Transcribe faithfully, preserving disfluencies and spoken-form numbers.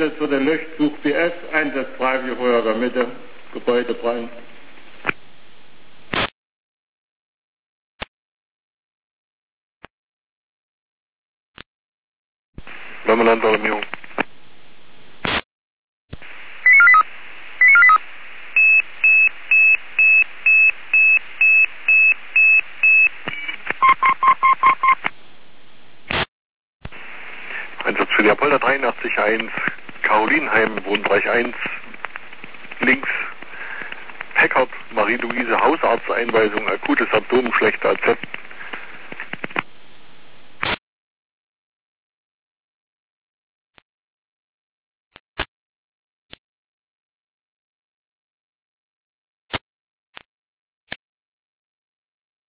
Einsatz für den Löschzug B F, Einsatz Freiwillige Feuerwehr Mitte, Gebäudebrand. Wärmeland Alarmierung. Einsatz für die Apolda dreiundachtzig eins, Carolinheim, Wohnbereich eins, links, Packard, Marie-Louise, Hausarzteinweisung, akutes Abdomen, schlechter A Z.